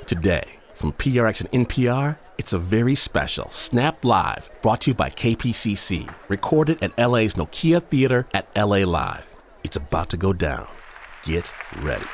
Today, from PRX and NPR, it's a very special Snap Live brought to you by KPCC, recorded at LA's Nokia Theater at LA Live. It's about to go down. Get ready.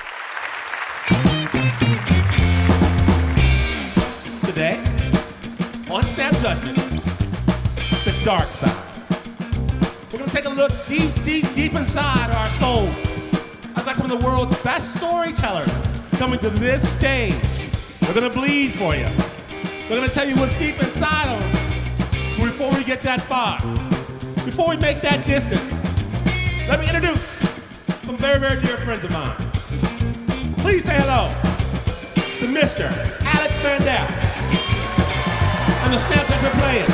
Today, on Snap Judgment, the dark side. We're gonna take a look deep inside our souls. I've got some of the world's best storytellers coming to this stage. We're gonna bleed for you. We're gonna tell you what's deep inside of them. But before we get that far, before we make that distance, let me introduce some very, very dear friends of mine. Please say hello to Mr. Alex Mandel and the Snap Judgment Players.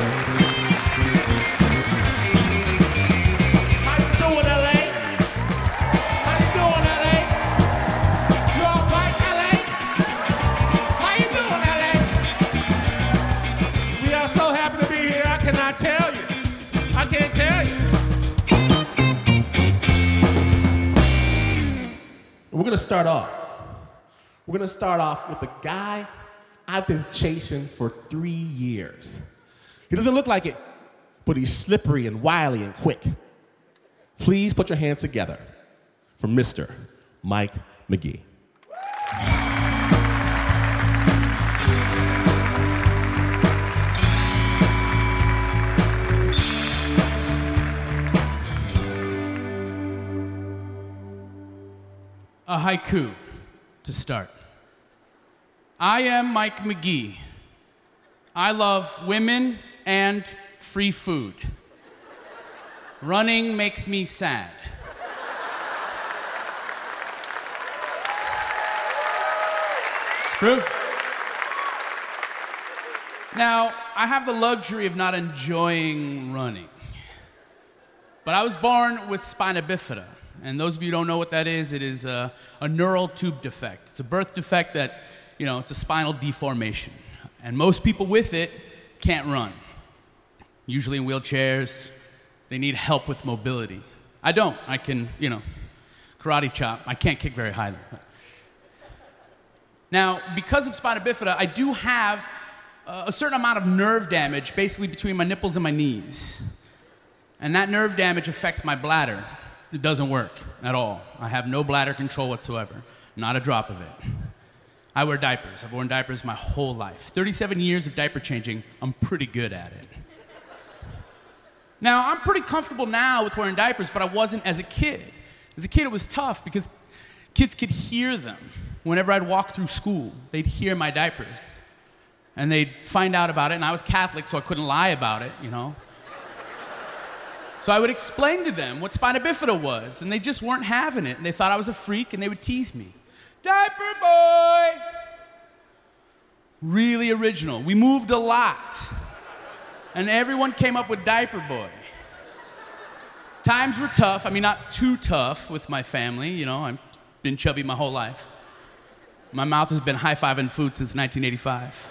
How you doing, LA? How you doing, LA? You all right, LA? How you doing, LA? We are so happy to be here. I cannot tell you. I can't tell you. We're gonna start off. We're gonna start off with the guy I've been chasing for 3 years. He doesn't look like it, but he's slippery and wily and quick. Please put your hands together for Mr. Mike McGee. A haiku to start. I am Mike McGee. I love women and free food. Running makes me sad. It's true. Now, I have the luxury of not enjoying running. But I was born with spina bifida. And those of you who don't know what that is, it is a neural tube defect. It's a birth defect that, it's a spinal deformation. And most people with it can't run. Usually in wheelchairs, they need help with mobility. I don't. I can, karate chop. I can't kick very high though. Now, because of spina bifida, I do have a certain amount of nerve damage, basically between my nipples and my knees. And that nerve damage affects my bladder. It doesn't work at all. I have no bladder control whatsoever. Not a drop of it. I wear diapers. I've worn diapers my whole life. 37 years of diaper changing, I'm pretty good at it. Now, I'm pretty comfortable now with wearing diapers, but I wasn't as a kid. As a kid, it was tough because kids could hear them. Whenever I'd walk through school, they'd hear my diapers. And they'd find out about it, and I was Catholic, so I couldn't lie about it, So I would explain to them what spina bifida was, and they just weren't having it, and they thought I was a freak, and they would tease me. Diaper boy! Really original. We moved a lot, and everyone came up with diaper boy. Times were tough. I mean, not too tough with my family, I've been chubby my whole life. My mouth has been high-fiving food since 1985.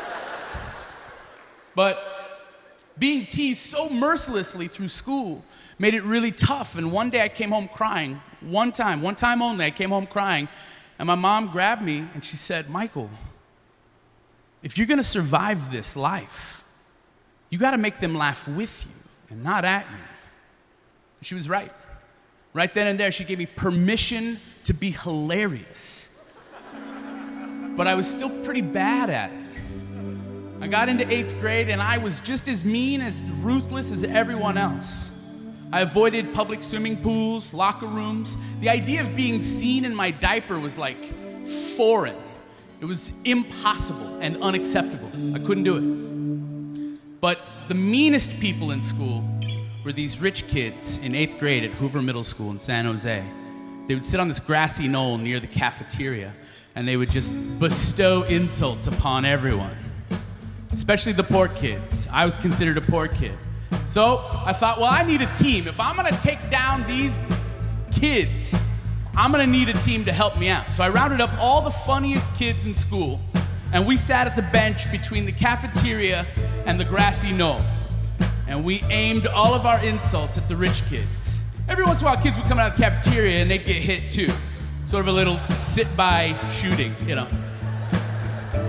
But being teased so mercilessly through school made it really tough. And one day I came home crying. One time only, I came home crying. And my mom grabbed me and she said, Michael, if you're gonna survive this life, you gotta make them laugh with you and not at you. And she was right. Right then and there, she gave me permission to be hilarious. But I was still pretty bad at it. I got into 8th grade and I was just as mean, as ruthless as everyone else. I avoided public swimming pools, locker rooms. The idea of being seen in my diaper was like foreign. It was impossible and unacceptable. I couldn't do it. But the meanest people in school were these rich kids in 8th grade at Hoover Middle School in San Jose. They would sit on this grassy knoll near the cafeteria and they would just bestow insults upon everyone. Especially the poor kids. I was considered a poor kid. So I thought, well, I need a team. If I'm gonna take down these kids, I'm gonna need a team to help me out. So I rounded up all the funniest kids in school, and we sat at the bench between the cafeteria and the grassy knoll. And we aimed all of our insults at the rich kids. Every once in a while, kids would come out of the cafeteria and they'd get hit too. Sort of a little sit-by shooting,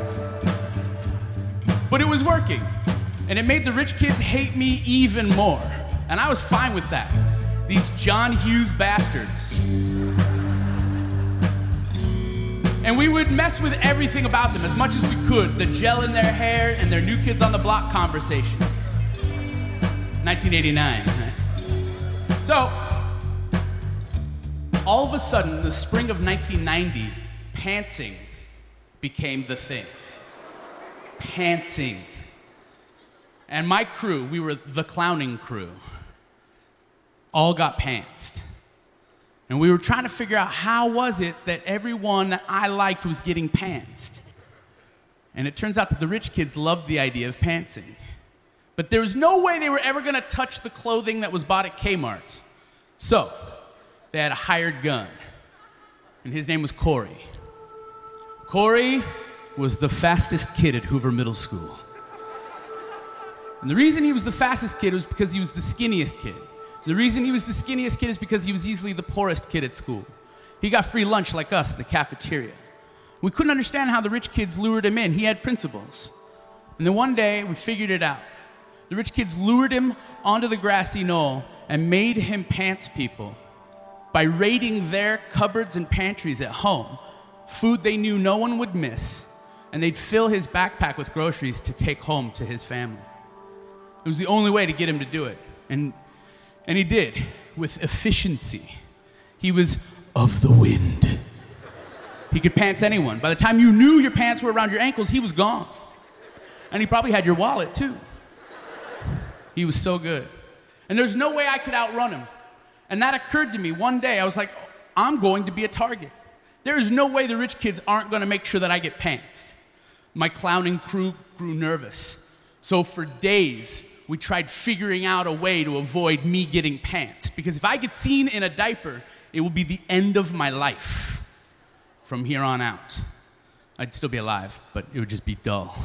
But it was working. And it made the rich kids hate me even more. And I was fine with that. These John Hughes bastards. And we would mess with everything about them as much as we could. The gel in their hair and their New Kids on the Block conversations. 1989, right? So, all of a sudden, in the spring of 1990, pantsing became the thing. Pantsing. And my crew, we were the clowning crew, all got pantsed. And we were trying to figure out how was it that everyone that I liked was getting pantsed. And it turns out that the rich kids loved the idea of pantsing. But there was no way they were ever going to touch the clothing that was bought at Kmart. So, they had a hired gun. And his name was Corey. Corey was the fastest kid at Hoover Middle School. And the reason he was the fastest kid was because he was the skinniest kid. The reason he was the skinniest kid is because he was easily the poorest kid at school. He got free lunch like us at the cafeteria. We couldn't understand how the rich kids lured him in. He had principles. And then one day, we figured it out. The rich kids lured him onto the grassy knoll and made him pants people by raiding their cupboards and pantries at home, food they knew no one would miss, and they'd fill his backpack with groceries to take home to his family. It was the only way to get him to do it. And he did, with efficiency. He was of the wind. He could pants anyone. By the time you knew your pants were around your ankles, he was gone. And he probably had your wallet, too. He was so good. And there's no way I could outrun him. And that occurred to me one day. I was like, I'm going to be a target. There is no way the rich kids aren't going to make sure that I get pantsed. My clowning crew grew nervous. So for days, we tried figuring out a way to avoid me getting pantsed. Because if I get seen in a diaper, it will be the end of my life from here on out. I'd still be alive, but it would just be dull.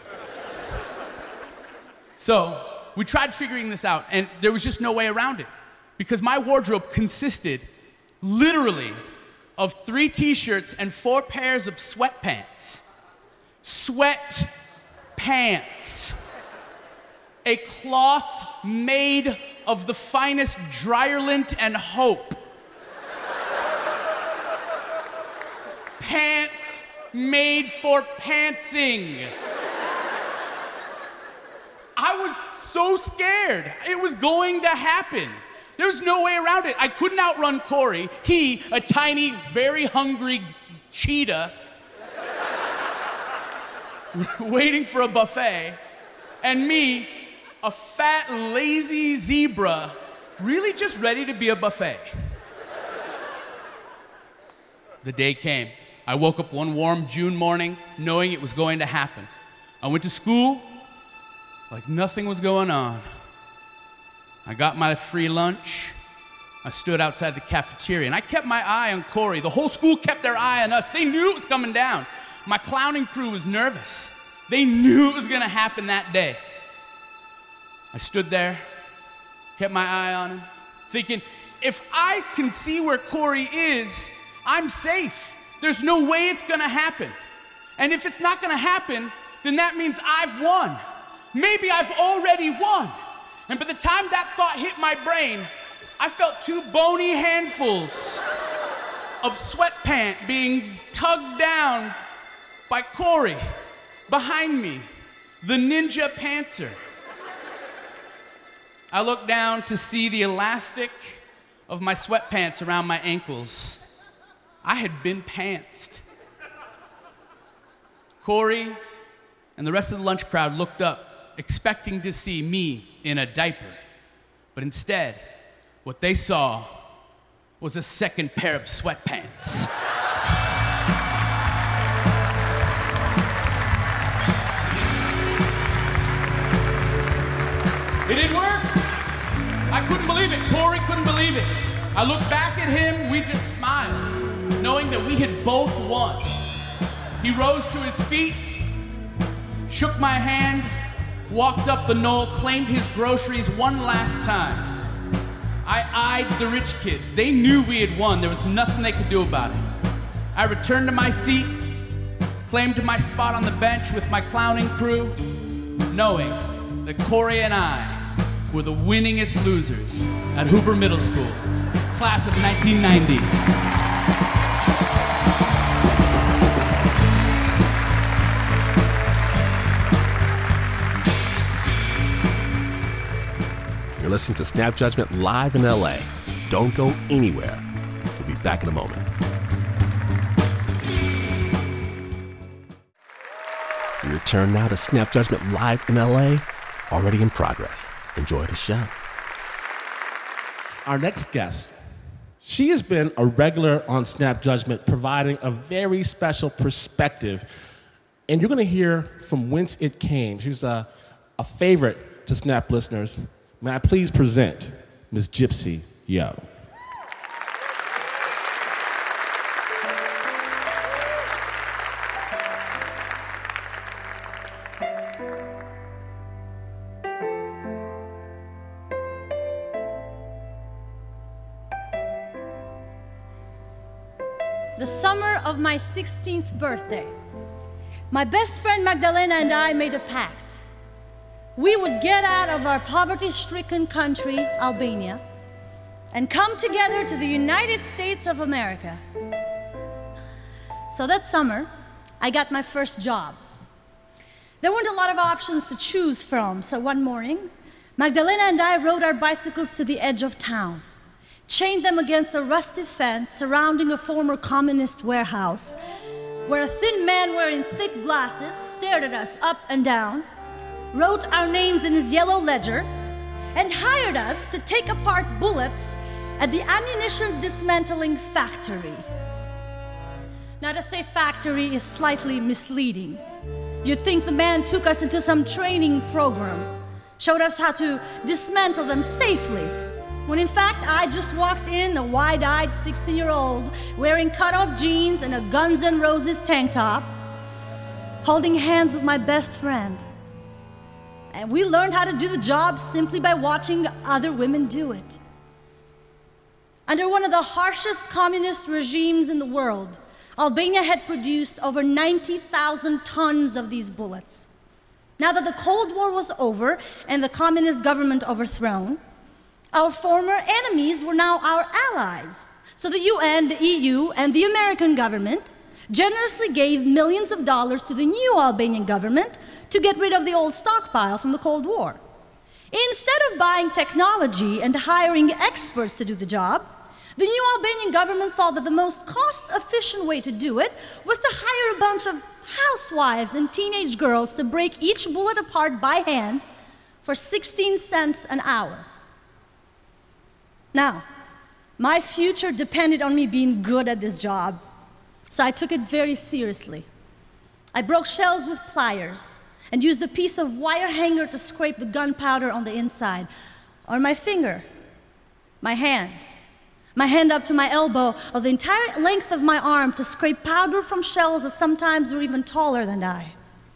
So we tried figuring this out, and there was just no way around it. Because my wardrobe consisted, literally, of 3 t-shirts and 4 pairs of sweatpants. Sweat pants. A cloth made of the finest dryer lint and hope. Pants made for pantsing. I was so scared. It was going to happen. There was no way around it. I couldn't outrun Corey. He, a tiny, very hungry cheetah, waiting for a buffet, and me, a fat, lazy zebra, really just ready to be a buffet. The day came. I woke up one warm June morning knowing it was going to happen. I went to school like nothing was going on. I got my free lunch. I stood outside the cafeteria, and I kept my eye on Corey. The whole school kept their eye on us. They knew it was coming down. My clowning crew was nervous. They knew it was going to happen that day. I stood there, kept my eye on him, thinking, if I can see where Corey is, I'm safe. There's no way it's going to happen. And if it's not going to happen, then that means I've won. Maybe I've already won. And by the time that thought hit my brain, I felt 2 bony handfuls of sweatpant being tugged down by Corey behind me, the ninja pantser. I looked down to see the elastic of my sweatpants around my ankles. I had been pantsed. Corey and the rest of the lunch crowd looked up, expecting to see me in a diaper. But instead, what they saw was a second pair of sweatpants. It didn't work. I couldn't believe it. Corey couldn't believe it. I looked back at him, we just smiled, knowing that we had both won. He rose to his feet, shook my hand, walked up the knoll, claimed his groceries one last time. I eyed the rich kids. They knew we had won. There was nothing they could do about it. I returned to my seat, claimed my spot on the bench with my clowning crew, knowing that Corey and I were the winningest losers at Hoover Middle School, class of 1990. You're listening to Snap Judgment live in LA. Don't go anywhere. We'll be back in a moment. We return now to Snap Judgment live in LA, already in progress. Enjoy the show. Our next guest, she has been a regular on Snap Judgment, providing a very special perspective. And you're going to hear from whence it came. She was a favorite to Snap listeners. May I please present Ms. Gypsy Yo. The summer of my 16th birthday, my best friend Magdalena and I made a pact. We would get out of our poverty-stricken country, Albania, and come together to the United States of America. So that summer, I got my first job. There weren't a lot of options to choose from, so one morning, Magdalena and I rode our bicycles to the edge of town, chained them against a rusty fence surrounding a former communist warehouse, where a thin man wearing thick glasses stared at us up and down, wrote our names in his yellow ledger, and hired us to take apart bullets at the ammunition dismantling factory. Now, to say factory is slightly misleading. You'd think the man took us into some training program, showed us how to dismantle them safely, when in fact I just walked in, a wide-eyed 16-year-old wearing cut-off jeans and a Guns N' Roses tank top, holding hands with my best friend. And we learned how to do the job simply by watching other women do it. Under one of the harshest communist regimes in the world, Albania had produced over 90,000 tons of these bullets. Now that the Cold War was over and the communist government overthrown, our former enemies were now our allies. So the UN, the EU, and the American government generously gave millions of dollars to the new Albanian government to get rid of the old stockpile from the Cold War. Instead of buying technology and hiring experts to do the job, the new Albanian government thought that the most cost-efficient way to do it was to hire a bunch of housewives and teenage girls to break each bullet apart by hand for 16 cents an hour. Now, my future depended on me being good at this job, so I took it very seriously. I broke shells with pliers and used a piece of wire hanger to scrape the gunpowder on the inside, or my finger, my hand up to my elbow, or the entire length of my arm to scrape powder from shells that sometimes were even taller than I.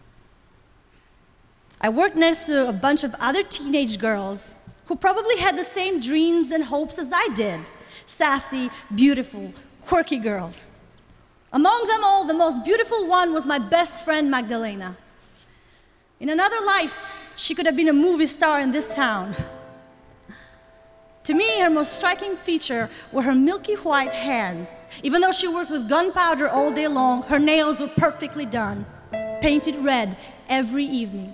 I worked next to a bunch of other teenage girls who probably had the same dreams and hopes as I did. Sassy, beautiful, quirky girls. Among them all, the most beautiful one was my best friend, Magdalena. In another life, she could have been a movie star in this town. To me, her most striking feature were her milky white hands. Even though she worked with gunpowder all day long, her nails were perfectly done, painted red every evening.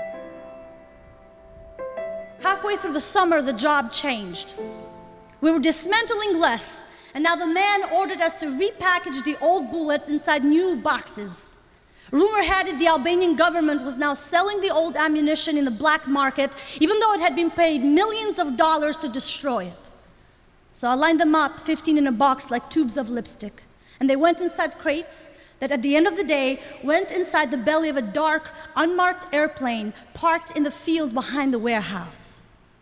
Halfway through the summer, the job changed. We were dismantling less, and now the man ordered us to repackage the old bullets inside new boxes. Rumor had it the Albanian government was now selling the old ammunition in the black market, even though it had been paid millions of dollars to destroy it. So I lined them up, 15 in a box like tubes of lipstick, and they went inside crates that at the end of the day went inside the belly of a dark, unmarked airplane parked in the field behind the warehouse.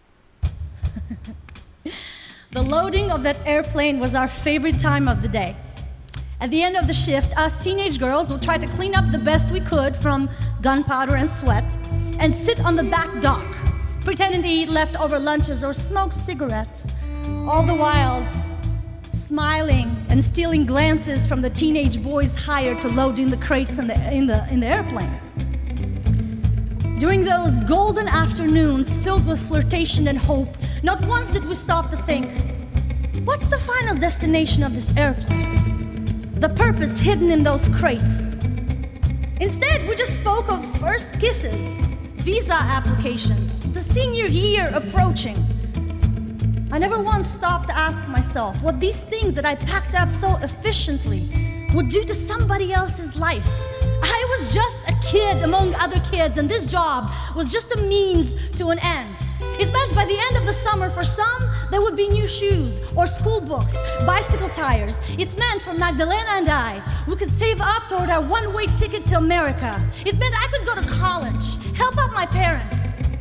The loading of that airplane was our favorite time of the day. At the end of the shift, us teenage girls would try to clean up the best we could from gunpowder and sweat and sit on the back dock, pretending to eat leftover lunches or smoke cigarettes, all the while smiling and stealing glances from the teenage boys hired to load in the crates in the airplane. During those golden afternoons filled with flirtation and hope, not once did we stop to think, what's the final destination of this airplane? The purpose hidden in those crates. Instead, we just spoke of first kisses, visa applications, the senior year approaching. I never once stopped to ask myself what these things that I packed up so efficiently would do to somebody else's life. I was just a kid among other kids, and this job was just a means to an end. It meant by the end of the summer, for some, there would be new shoes or school books, bicycle tires. It meant for Magdalena and I, we could save up toward our one-way ticket to America. It meant I could go to college, help out my parents.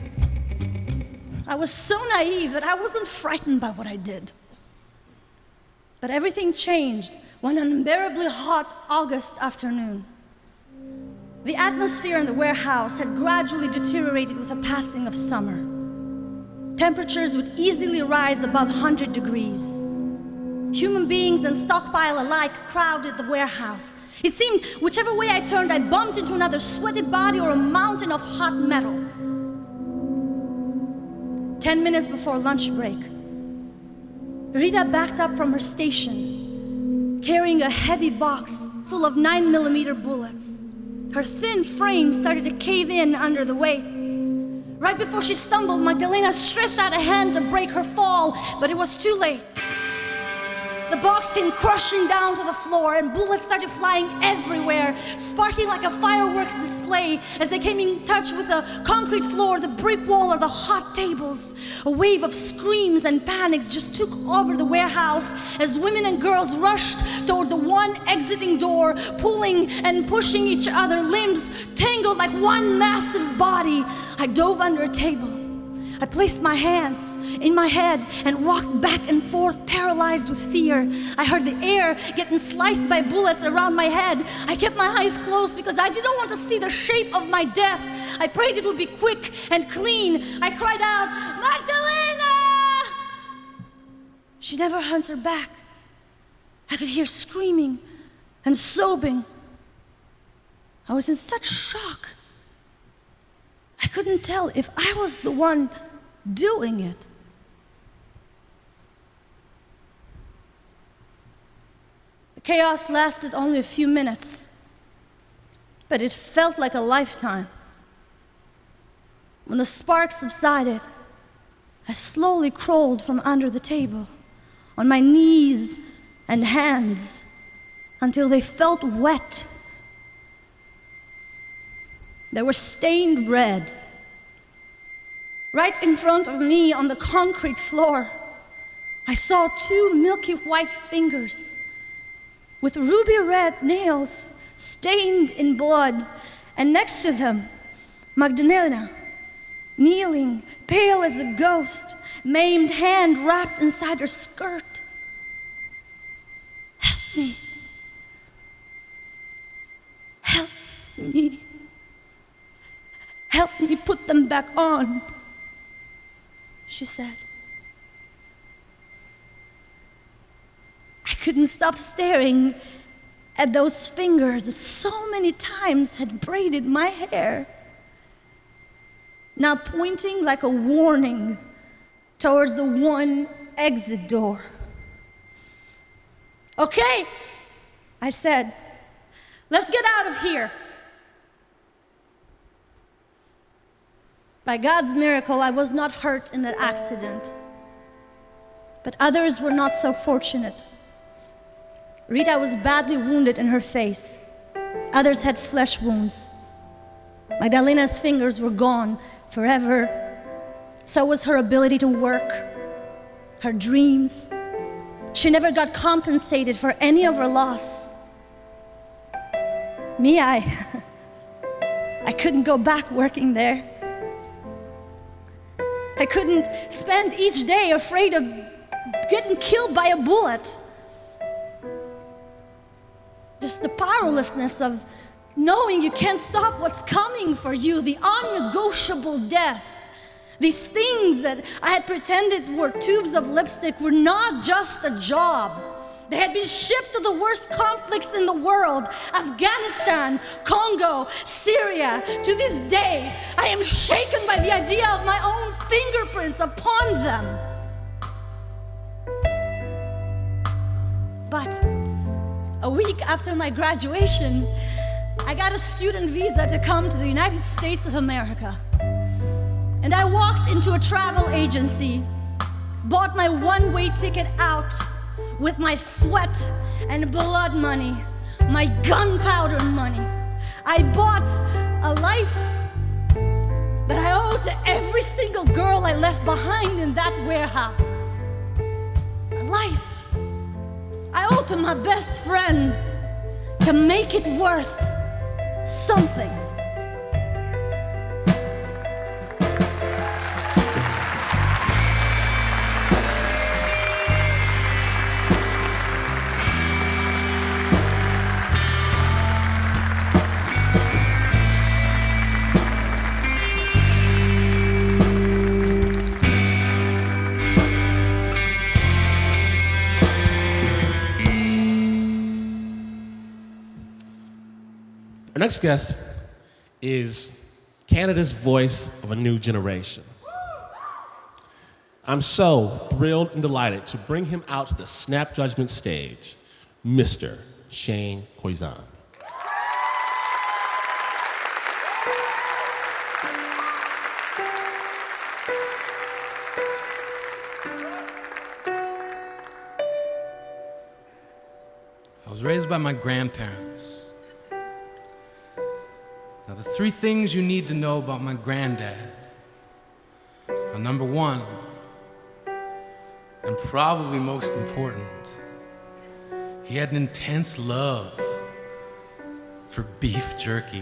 I was so naive that I wasn't frightened by what I did. But everything changed one unbearably hot August afternoon. The atmosphere in the warehouse had gradually deteriorated with the passing of summer. Temperatures would easily rise above 100 degrees. Human beings and stockpile alike crowded the warehouse. It seemed whichever way I turned, I bumped into another sweaty body or a mountain of hot metal. 10 minutes before lunch break, Rita backed up from her station, carrying a heavy box full of 9mm bullets. Her thin frame started to cave in under the weight. Right before she stumbled, Magdalena stretched out a hand to break her fall, but it was too late. The box came crushing down to the floor, and bullets started flying everywhere, sparking like a fireworks display as they came in touch with the concrete floor, the brick wall, or the hot tables. A wave of screams and panics just took over the warehouse as women and girls rushed toward the one exiting door, pulling and pushing each other, limbs tangled like one massive body. I dove under a table. I placed my hands in my head and rocked back and forth, paralyzed with fear. I heard the air getting sliced by bullets around my head. I kept my eyes closed because I didn't want to see the shape of my death. I prayed it would be quick and clean. I cried out, "Magdalena!" She never answered back. I could hear screaming and sobbing. I was in such shock. I couldn't tell if I was the one doing it. The chaos lasted only a few minutes, but it felt like a lifetime. When the sparks subsided, I slowly crawled from under the table, on my knees and hands, until they felt wet. They were stained red. Right in front of me on the concrete floor, I saw two milky white fingers with ruby red nails stained in blood, and next to them, Magdalena, kneeling, pale as a ghost, maimed hand wrapped inside her skirt. "Help me. Help me. Help me put them back on," she said. I couldn't stop staring at those fingers that so many times had braided my hair, now pointing like a warning towards the one exit door. "Okay," I said, "let's get out of here." By God's miracle, I was not hurt in that accident, but others were not so fortunate. Rita was badly wounded in her face. Others had flesh wounds. Magdalena's fingers were gone forever. So was her ability to work, her dreams. She never got compensated for any of her loss. Me, I couldn't go back working there. I couldn't spend each day afraid of getting killed by a bullet. Just the powerlessness of knowing you can't stop what's coming for you, the unnegotiable death. These things that I had pretended were tubes of lipstick were not just a job. They had been shipped to the worst conflicts in the world, Afghanistan, Congo, Syria. To this day, I am shaken by the idea of my own fingerprints upon them. But a week after my graduation, I got a student visa to come to the United States of America. And I walked into a travel agency, bought my one-way ticket out with my sweat and blood money, my gunpowder money. I bought a life that I owe to every single girl I left behind in that warehouse. A life I owe to my best friend to make it worth something. Our next guest is Canada's voice of a new generation. I'm so thrilled and delighted to bring him out to the Snap Judgment stage, Mr. Shane Koyczan. I was raised by my grandparents. Now, the three things you need to know about my granddad are: number one, and probably most important, he had an intense love for beef jerky.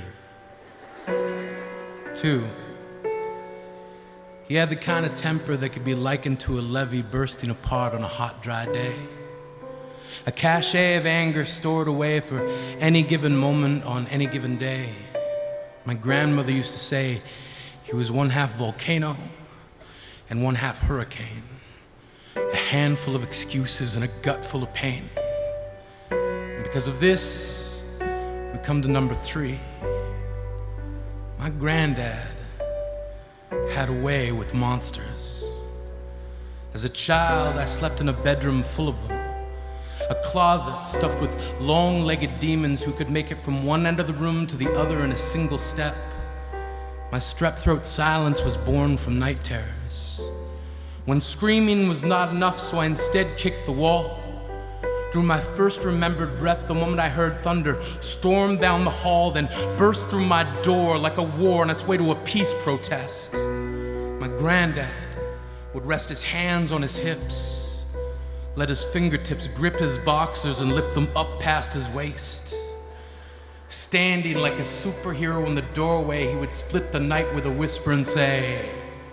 2, he had the kind of temper that could be likened to a levee bursting apart on a hot, dry day. A cachet of anger stored away for any given moment on any given day. My grandmother used to say he was one half volcano and one half hurricane. A handful of excuses and a gut full of pain. And because of this, we come to number 3. My granddad had a way with monsters. As a child, I slept in a bedroom full of them. A closet stuffed with long-legged demons who could make it from one end of the room to the other in a single step. My strep-throat silence was born from night terrors. When screaming was not enough, so I instead kicked the wall. Drew my first remembered breath the moment I heard thunder storm down the hall, then burst through my door like a war on its way to a peace protest. My granddad would rest his hands on his hips, let his fingertips grip his boxers and lift them up past his waist. Standing like a superhero in the doorway, he would split the night with a whisper and say,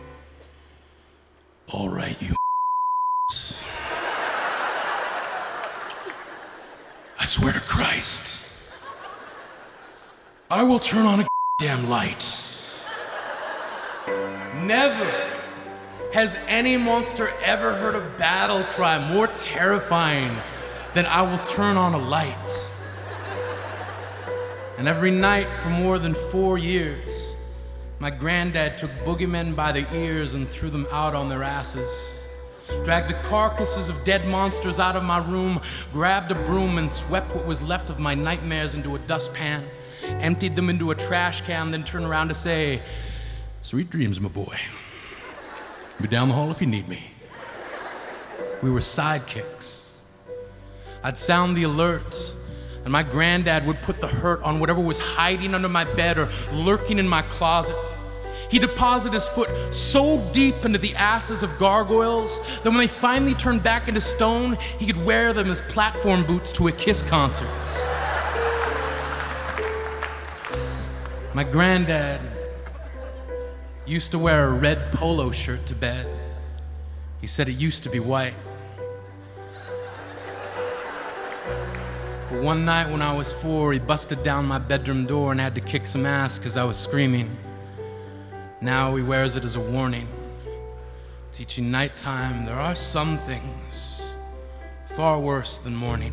"All right, you I swear to Christ, I will turn on a damn light." Never has any monster ever heard a battle cry more terrifying than "I will turn on a light." And every night for more than 4 years, my granddad took boogeymen by the ears and threw them out on their asses. Dragged the carcasses of dead monsters out of my room, grabbed a broom and swept what was left of my nightmares into a dustpan, emptied them into a trash can, then turned around to say, "Sweet dreams, my boy. Be down the hall if you need me." We were sidekicks. I'd sound the alert, and my granddad would put the hurt on whatever was hiding under my bed or lurking in my closet. He deposited his foot so deep into the asses of gargoyles that when they finally turned back into stone, he could wear them as platform boots to a Kiss concert. My granddad used to wear a red polo shirt to bed. He said it used to be white. But one night when I was 4, he busted down my bedroom door and had to kick some ass because I was screaming. Now he wears it as a warning, teaching nighttime there are some things far worse than morning.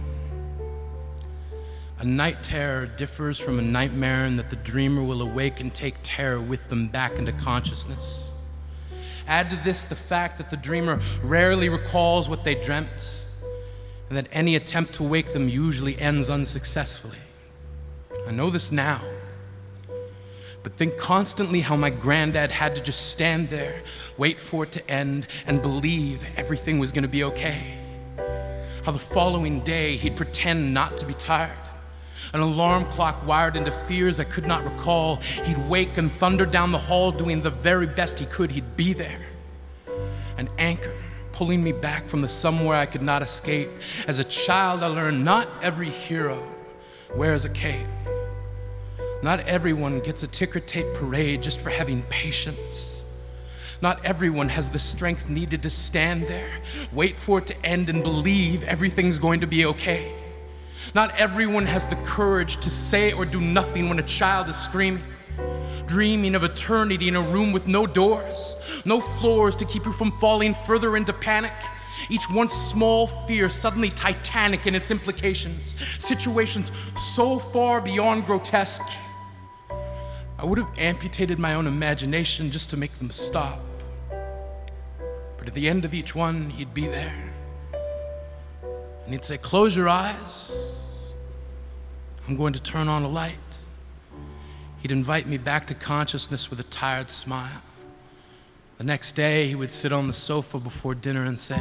A night terror differs from a nightmare in that the dreamer will awake and take terror with them back into consciousness. Add to this the fact that the dreamer rarely recalls what they dreamt, and that any attempt to wake them usually ends unsuccessfully. I know this now, but think constantly how my granddad had to just stand there, wait for it to end, and believe everything was gonna be okay. How the following day he'd pretend not to be tired. An alarm clock wired into fears I could not recall. He'd wake and thunder down the hall, doing the very best he could. He'd be there. An anchor pulling me back from the somewhere I could not escape. As a child, I learned not every hero wears a cape. Not everyone gets a ticker tape parade just for having patience. Not everyone has the strength needed to stand there, wait for it to end, and believe everything's going to be okay. Not everyone has the courage to say or do nothing when a child is screaming, dreaming of eternity in a room with no doors, no floors to keep you from falling further into panic. Each once small fear suddenly titanic in its implications, situations so far beyond grotesque. I would have amputated my own imagination just to make them stop. But at the end of each one, he'd be there. And he'd say, "Close your eyes. I'm going to turn on a light." He'd invite me back to consciousness with a tired smile. The next day, he would sit on the sofa before dinner and say,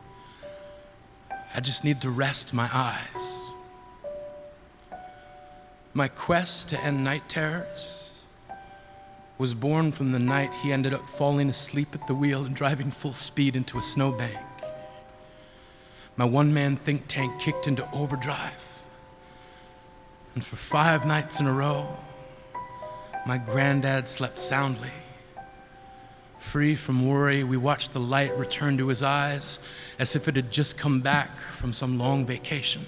"I just need to rest my eyes." My quest to end night terrors was born from the night he ended up falling asleep at the wheel and driving full speed into a snowbank. My one-man think tank kicked into overdrive. And for 5 nights in a row, my granddad slept soundly. Free from worry, we watched the light return to his eyes as if it had just come back from some long vacation.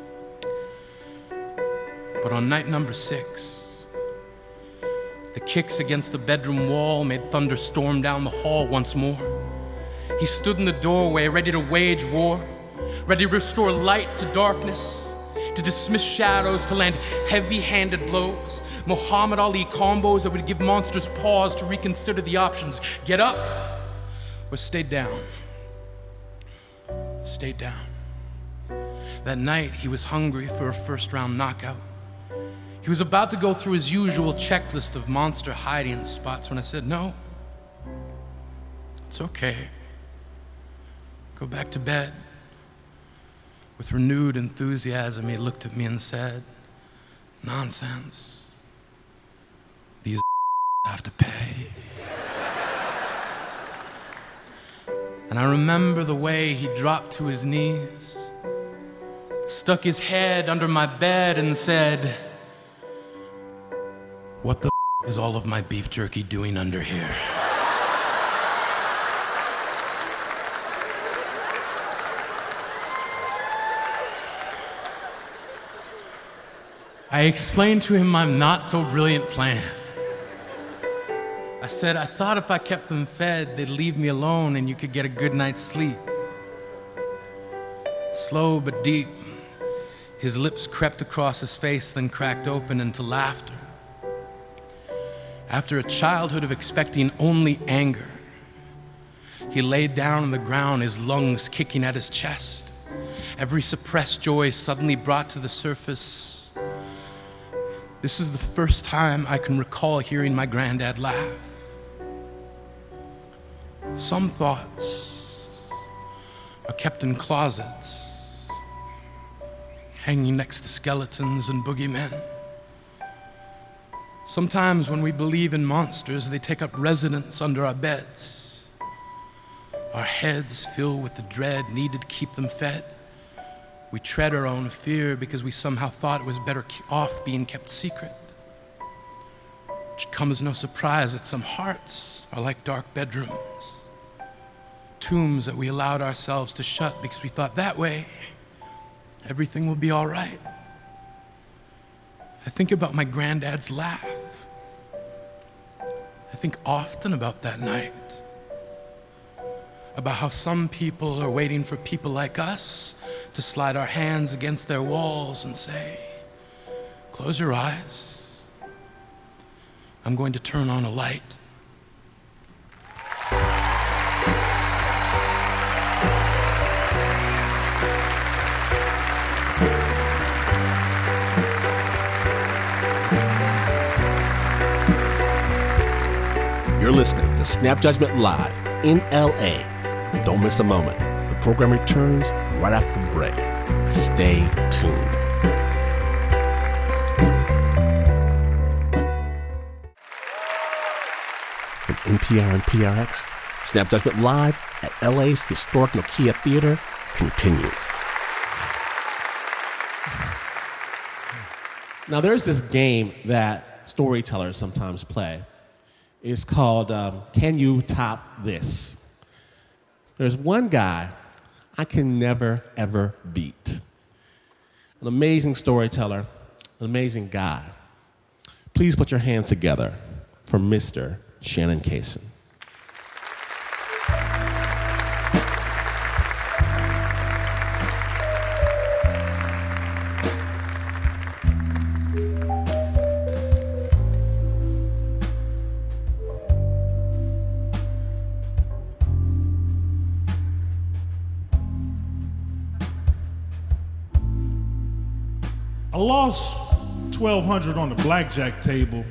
But on night number 6, the kicks against the bedroom wall made thunder storm down the hall once more. He stood in the doorway, ready to wage war, ready to restore light to darkness, to dismiss shadows, to land heavy-handed blows, Muhammad Ali combos that would give monsters pause to reconsider the options: get up or stay down. Stay down. That night, he was hungry for a first-round knockout. He was about to go through his usual checklist of monster hiding spots when I said, "No, it's okay. Go back to bed." With renewed enthusiasm, he looked at me and said, "Nonsense. These have to pay." And I remember the way he dropped to his knees, stuck his head under my bed and said, "What the is all of my beef jerky doing under here?" I explained to him my not so brilliant plan. I said, "I thought if I kept them fed, they'd leave me alone and you could get a good night's sleep." Slow but deep, his lips crept across his face, then cracked open into laughter. After a childhood of expecting only anger, he laid down on the ground, his lungs kicking at his chest. Every suppressed joy suddenly brought to the surface. This is the first time I can recall hearing my granddad laugh. Some thoughts are kept in closets, hanging next to skeletons and boogeymen. Sometimes when we believe in monsters, they take up residence under our beds. Our heads fill with the dread needed to keep them fed. We tread our own fear because we somehow thought it was better off being kept secret. It should come as no surprise that some hearts are like dark bedrooms, tombs that we allowed ourselves to shut because we thought that way everything will be all right. I think about my granddad's laugh. I think often about that night. about how some people are waiting for people like us to slide our hands against their walls and say, close your eyes. I'm going to turn on a light. You're listening to Snap Judgment Live in LA. Don't miss a moment. The program returns right after the break. Stay tuned. From NPR and PRX, Snap Judgment Live at LA's historic Nokia Theater continues. Now, there's this game that storytellers sometimes play. It's called Can You Top This? There's one guy I can never, ever beat. An amazing storyteller, an amazing guy. Please put your hands together for Mr. Shannon Cason. I lost $1,200 on the blackjack table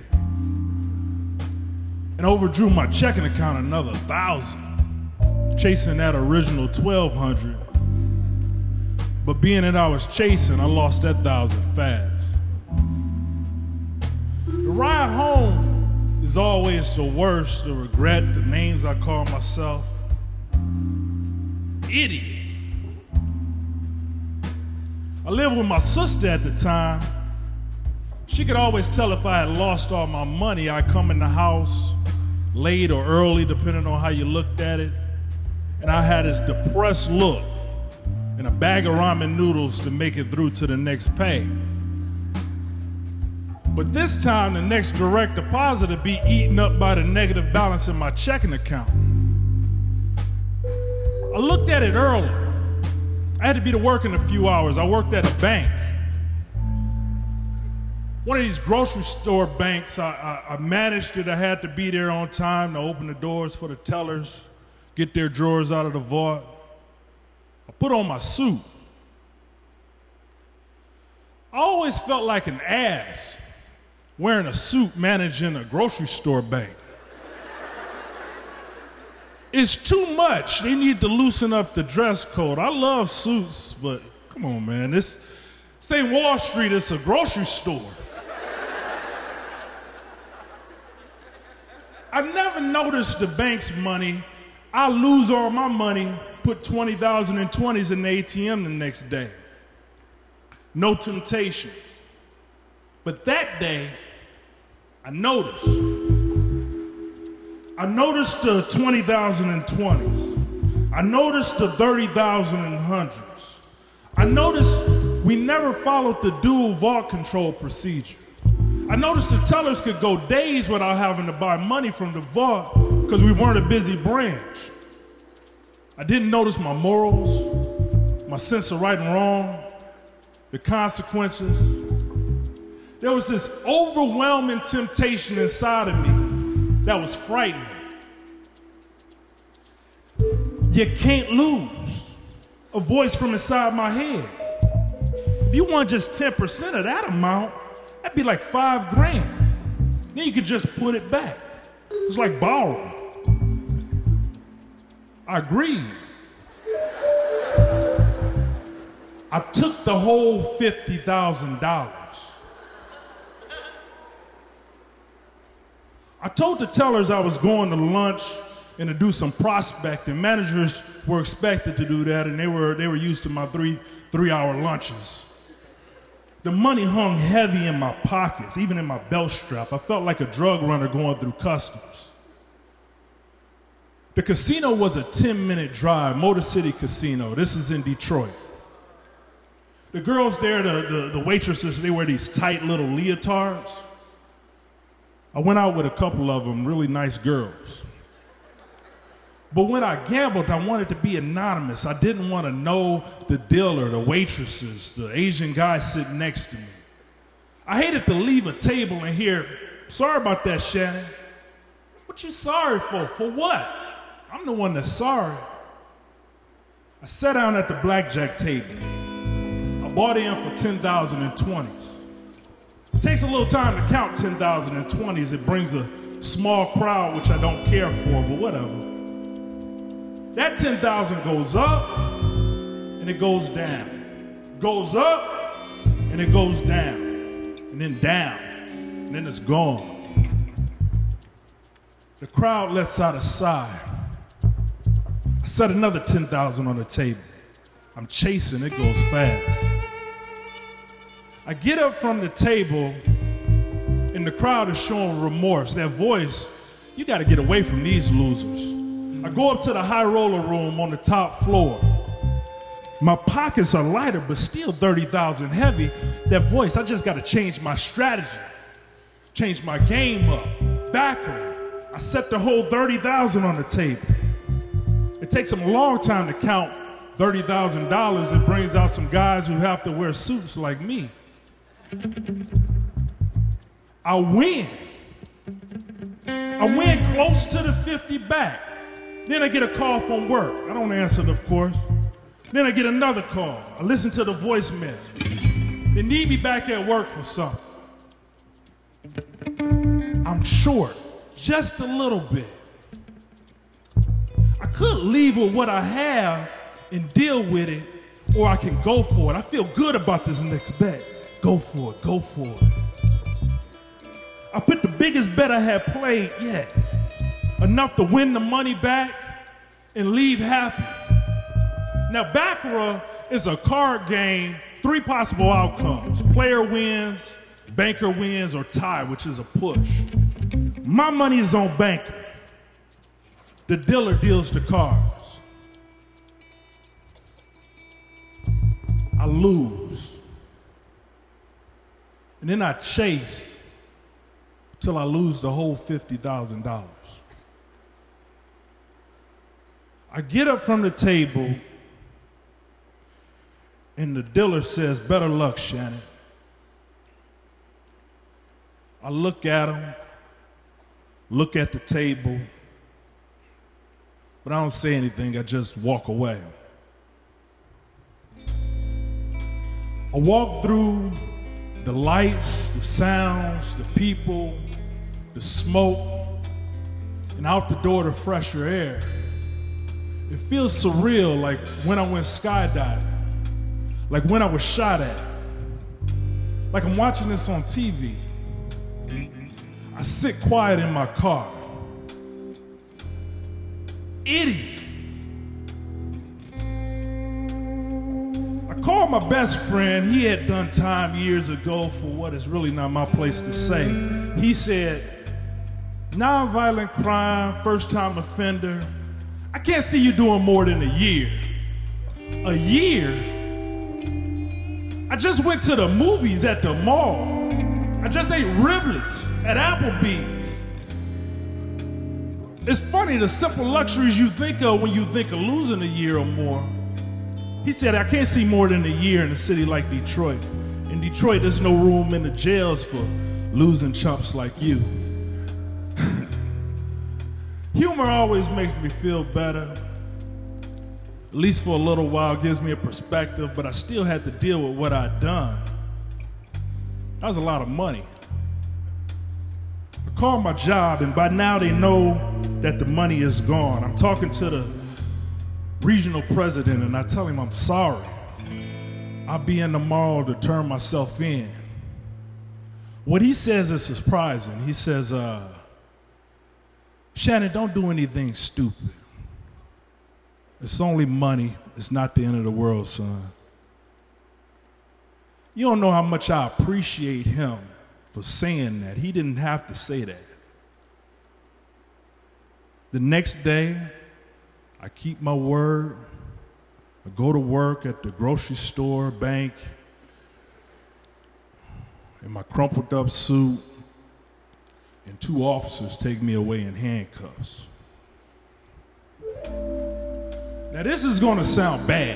and overdrew my checking account another $1,000, chasing that original $1,200. But being that I was chasing, I lost that $1,000 fast. The ride home is always the worst, the regret, the names I call myself. Idiot. I lived with my sister at the time. She could always tell if I had lost all my money. I'd come in the house late or early, depending on how you looked at it. And I had this depressed look and a bag of ramen noodles to make it through to the next pay. But this time, the next direct deposit would be eaten up by the negative balance in my checking account. I looked at it early. I had to be to work in a few hours. I worked at a bank. One of these grocery store banks, I managed it. I had to be there on time to open the doors for the tellers, get their drawers out of the vault. I put on my suit. I always felt like an ass wearing a suit managing a grocery store bank. It's too much. They need to loosen up the dress code. I love suits, but come on, man. This ain't Wall Street, it's a grocery store. I never noticed the bank's money. I lose all my money, put 20,000 in 20s in the ATM the next day. No temptation. But that day, I noticed the 20,000 in 20s. I noticed the 30,000 in hundreds. I noticed we never followed the dual vault control procedure. I noticed the tellers could go days without having to buy money from the vault because we weren't a busy branch. I didn't notice my morals, my sense of right and wrong, the consequences. There was this overwhelming temptation inside of me that was frightening. You can't lose. A voice from inside my head. If you want just 10% of that amount, that'd be like $5,000. Then you could just put it back. It's like borrowing. I agreed. I took the whole $50,000. I told the tellers I was going to lunch and to do some prospecting. Managers were expected to do that, and they were used to my three-hour lunches. The money hung heavy in my pockets, even in my belt strap. I felt like a drug runner going through customs. The casino was a 10-minute drive, Motor City Casino. This is in Detroit. The girls there, the waitresses, they wear these tight little leotards. I went out with a couple of them, really nice girls. But when I gambled, I wanted to be anonymous. I didn't want to know the dealer, the waitresses, the Asian guy sitting next to me. I hated to leave a table and hear, "Sorry about that, Shannon." "What you sorry for? For what?" "I'm the one that's sorry." I sat down at the blackjack table. I bought in for 10,000 in 20s. It takes a little time to count 10,000 in 20s. It brings a small crowd, which I don't care for, but whatever. That 10,000 goes up and it goes down. Goes up and it goes down. And then down. And then it's gone. The crowd lets out a sigh. I set another 10,000 on the table. I'm chasing, it goes fast. I get up from the table and the crowd is showing remorse. That voice, "You got to get away from these losers." I go up to the high roller room on the top floor. My pockets are lighter, but still 30,000 heavy. That voice, I just got to change my strategy, change my game up, backward. I set the whole 30,000 on the table. It takes them a long time to count $30,000. It brings out some guys who have to wear suits like me. I win. I win close to the 50 back. Then I get a call from work. I don't answer it, of course. Then I get another call. I listen to the voicemail. They need me back at work for something. I'm short, just a little bit. I could leave with what I have and deal with it, or I can go for it. I feel good about this next bet. Go for it, go for it. I put the biggest bet I had played yet. Enough to win the money back and leave happy. Now, Baccarat is a card game, 3 possible outcomes. Player wins, banker wins, or tie, which is a push. My money is on banker. The dealer deals the cards. I lose. And then I chase till I lose the whole $50,000. I get up from the table and the dealer says, "Better luck, Shannon." I look at him, look at the table, but I don't say anything, I just walk away. I walk through the lights, the sounds, the people, the smoke, and out the door to fresher air. It feels surreal, like when I went skydiving, like when I was shot at, like I'm watching this on TV. I sit quiet in my car. Idiot. I called my best friend. He had done time years ago for what is really not my place to say. He said, "Nonviolent crime, first-time offender. I can't see you doing more than a year." A year? I just went to the movies at the mall. I just ate riblets at Applebee's. It's funny, the simple luxuries you think of when you think of losing a year or more. He said, "I can't see more than a year in a city like Detroit. In Detroit, there's no room in the jails for losing chumps like you." Humor always makes me feel better. At least for a little while, gives me a perspective, but I still had to deal with what I'd done. That was a lot of money. I called my job, and by now they know that the money is gone. I'm talking to the regional president, and I tell him I'm sorry. I'll be in tomorrow to turn myself in. What he says is surprising. He says, "Shannon, don't do anything stupid. It's only money. It's not the end of the world, son." You don't know how much I appreciate him for saying that. He didn't have to say that. The next day, I keep my word. I go to work at the grocery store, bank, in my crumpled up suit, and 2 officers take me away in handcuffs. Now this is gonna sound bad,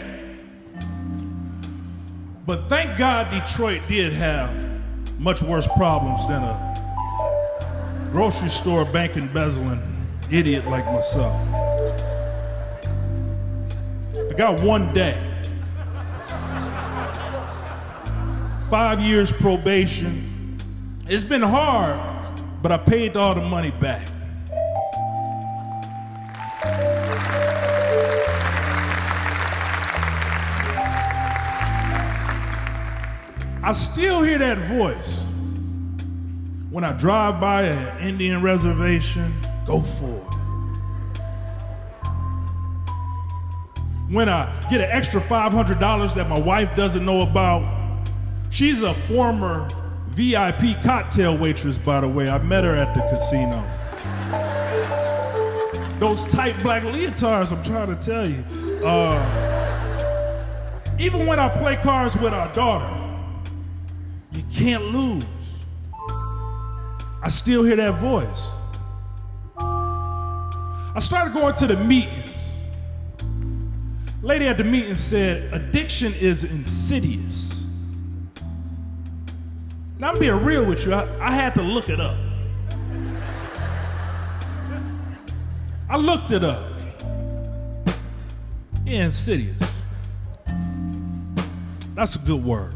but thank God Detroit did have much worse problems than a grocery store bank embezzling idiot like myself. I got 1 day. 5 years probation. It's been hard, but I paid all the money back. I still hear that voice. When I drive by an Indian reservation, go for it. When I get an extra $500 that my wife doesn't know about, she's a former VIP cocktail waitress, by the way. I met her at the casino. Those tight black leotards, I'm trying to tell you. Even when I play cards with our daughter, you can't lose. I still hear that voice. I started going to the meetings. Lady at the meeting said, addiction is insidious. Now I'm being real with you, I had to look it up. I looked it up. Yeah, insidious. That's a good word.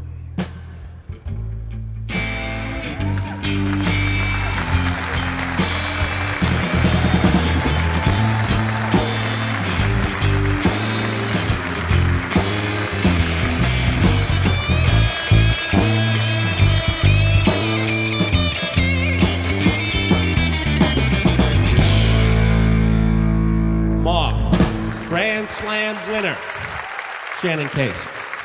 Grand Slam winner, Shannon Case.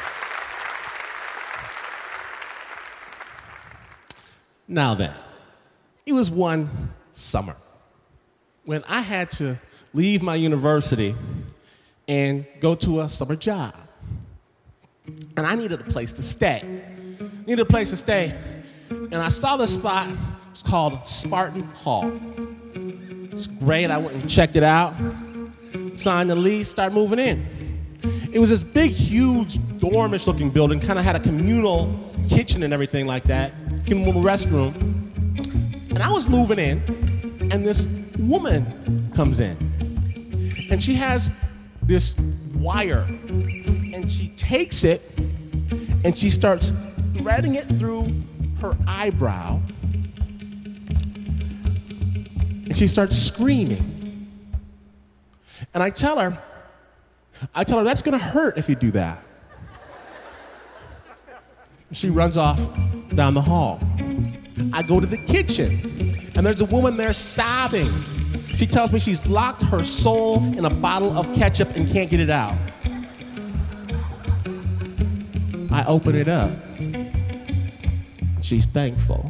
Now then, it was one summer when I had to leave my university and go to a summer job. And I needed a place to stay. And I saw this spot. It's called Spartan Hall. It's great. I went and checked it out. Signed the lease, started moving in. It was this big, huge, dormish looking building, kind of had a communal kitchen and everything like that, communal restroom. And I was moving in, and this woman comes in. And she has this wire, and she takes it, and she starts threading it through her eyebrow, and she starts screaming. And I tell her, that's gonna hurt if you do that. She runs off down the hall. I go to the kitchen, and there's a woman there sobbing. She tells me she's locked her soul in a bottle of ketchup and can't get it out. I open it up. She's thankful.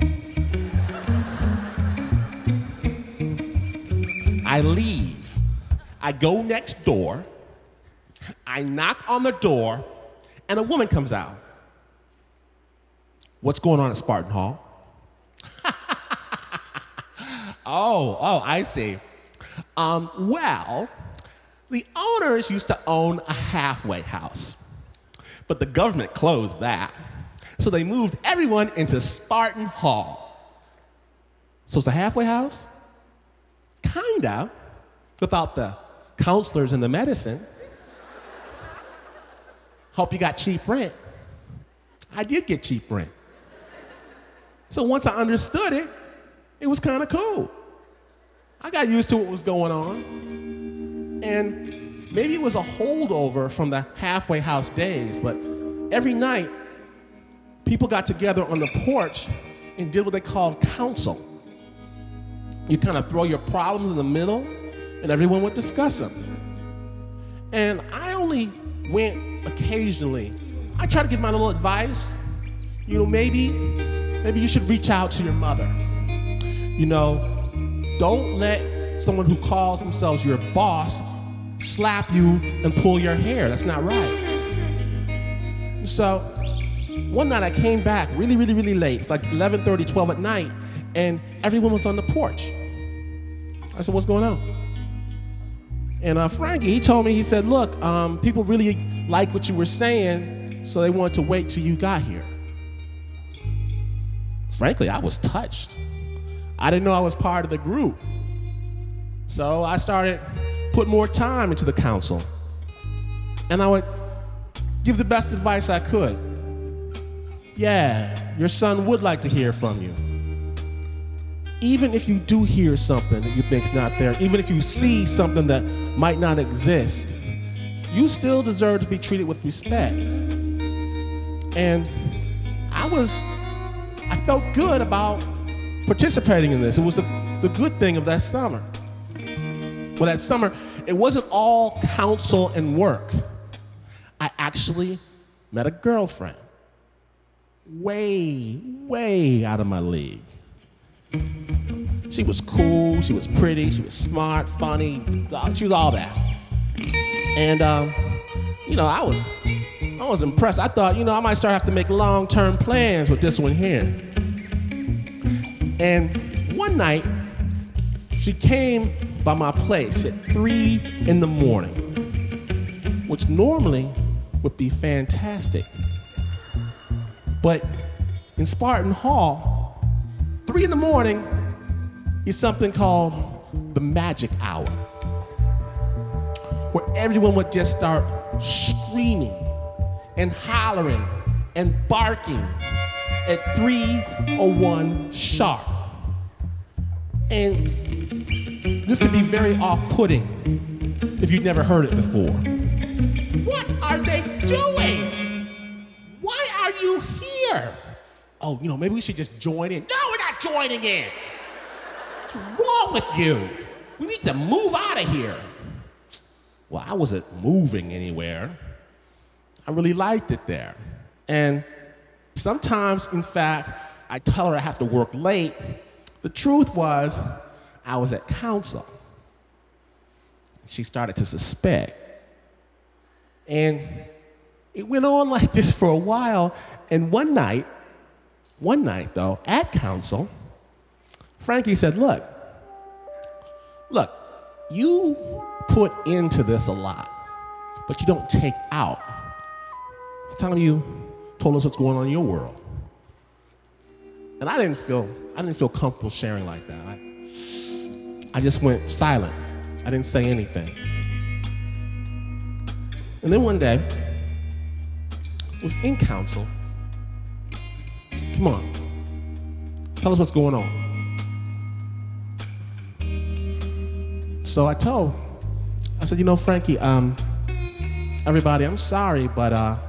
I leave. I go next door, I knock on the door, and a woman comes out. What's going on at Spartan Hall? Oh, I see. Well, the owners used to own a halfway house, but the government closed that. So they moved everyone into Spartan Hall. So it's a halfway house? Kinda, without the counselors and the medicine. Hope you got cheap rent. I did get cheap rent. So once I understood it, it was kind of cool. I got used to what was going on. And maybe it was a holdover from the halfway house days, but every night, people got together on the porch and did what they called counsel. You kind of throw your problems in the middle, and everyone would discuss them. And I only went occasionally. I try to give my little advice. You know, maybe you should reach out to your mother. You know, don't let someone who calls themselves your boss slap you and pull your hair. That's not right. So one night I came back really late. It's like 11:30, 12 at night, and everyone was on the porch. I said, what's going on? And Frankie, he told me, he said, look, people really like what you were saying, so they wanted to wait till you got here. Frankly, I was touched. I didn't know I was part of the group. So I started putting more time into the council. And I would give the best advice I could. Yeah, your son would like to hear from you. Even if you do hear something that you think's not there, even if you see something that might not exist, you still deserve to be treated with respect. And I felt good about participating in this. It was the good thing of that summer. Well, that summer, it wasn't all counsel and work. I actually met a girlfriend. Way, way out of my league. She was cool, she was pretty, she was smart, funny, she was all that. And, I was impressed. I thought, I might start having to make long-term plans with this one here. And one night, she came by my place at 3 in the morning, which normally would be fantastic. But in Spartan Hall, 3 in the morning is something called the magic hour, where everyone would just start screaming and hollering and barking at 3:01 sharp. And this could be very off-putting if you'd never heard it before. What are they doing? Why are you here? Oh, maybe we should just join in. No, we're not joining in. What's wrong with you? We need to move out of here. Well, I wasn't moving anywhere. I really liked it there. And sometimes, in fact, I tell her I have to work late. The truth was, I was at council. She started to suspect. And it went on like this for a while. And one night though, at council, Frankie said, look, you put into this a lot, but you don't take out. It's time you told us what's going on in your world. And I didn't feel comfortable sharing like that. I just went silent. I didn't say anything. And then one day, I was in council. Come on, tell us what's going on. So I said, Frankie, everybody, I'm sorry, but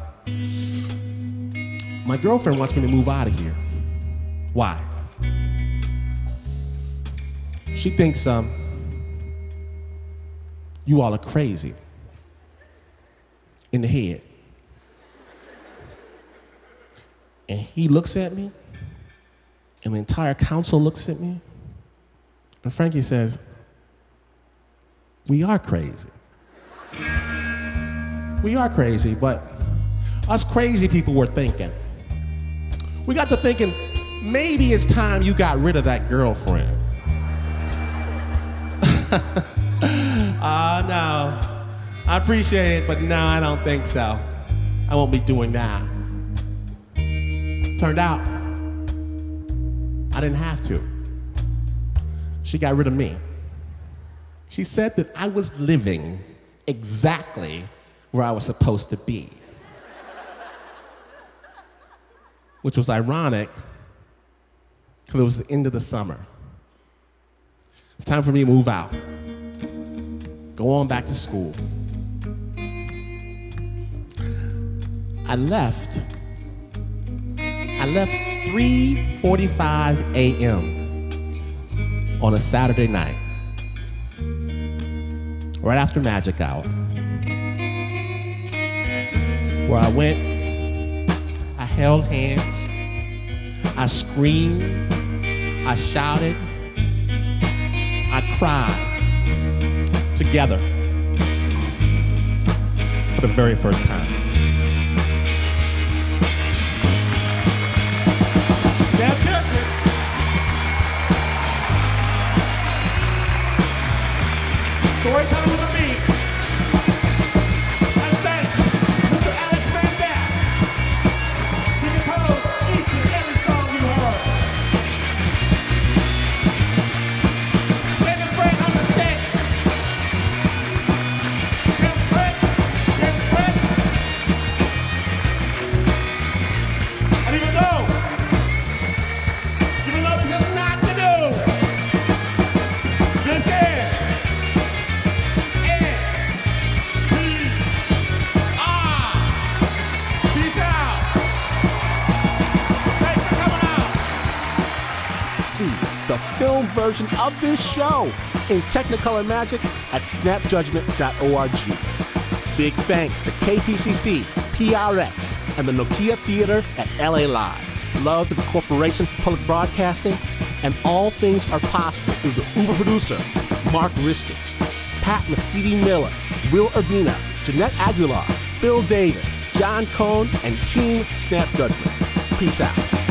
my girlfriend wants me to move out of here. Why? She thinks you all are crazy in the head. And he looks at me, and the entire council looks at me, and Frankie says, we are crazy. We are crazy, but us crazy people were thinking. We got to thinking, maybe it's time you got rid of that girlfriend. No. I appreciate it, but no, I don't think so. I won't be doing that. Turned out, I didn't have to. She got rid of me. She said that I was living exactly where I was supposed to be. Which was ironic, because it was the end of the summer. It's time for me to move out. Go on back to school. I left 3:45 a.m. on a Saturday night, right after magic hour, where I went, I held hands, I screamed, I shouted, I cried, together, for the very first time. Step different. Story time with me. the film version of this show in Technicolor Magic at snapjudgment.org. Big thanks to KPCC, PRX, and the Nokia Theater at LA Live. Love to the Corporation for Public Broadcasting, and all things are possible through the Uber producer, Mark Ristich, Pat Mesiti-Miller, Will Urbina, Jeanette Aguilar, Bill Davis, John Cohn, and Team Snap Judgment. Peace out.